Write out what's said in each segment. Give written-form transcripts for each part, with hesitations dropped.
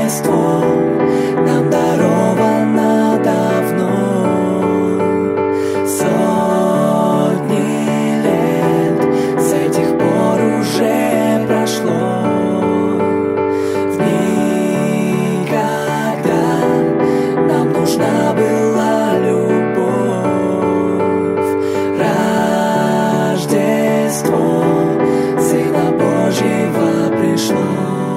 Рождество нам даровано давно. Сотни лет с этих пор уже прошло. В дни, когда нам нужна была любовь, Рождество Сына Божьего пришло.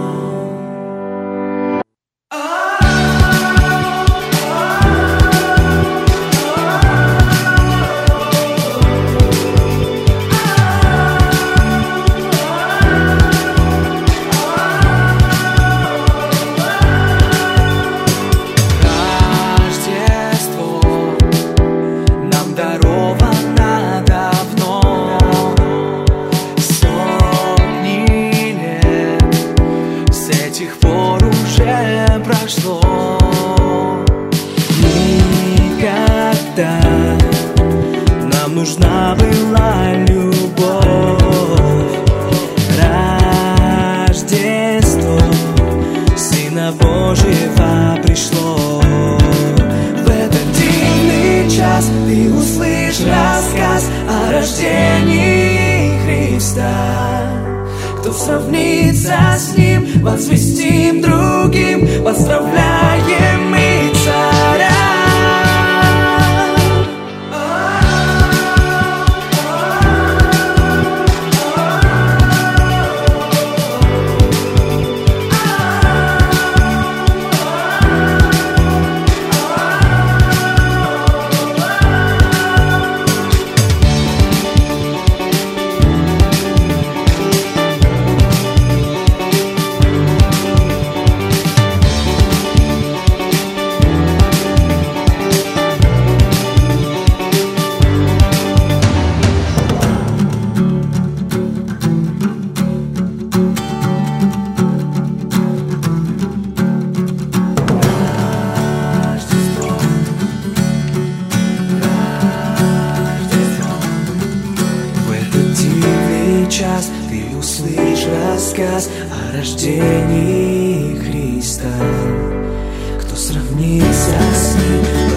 Даровано давно, сотни лет с этих пор уже прошло. Никогда нам нужна была любовь, Рождество Сына Божьего пришло. В этот дивный час ты услышь рассказ о рождении Христа. Кто сравнится с Ним, возвестим другим, поздравляем мы Царя. Час ты услышь рассказ о рождении Христа. Кто сравнится с Ним,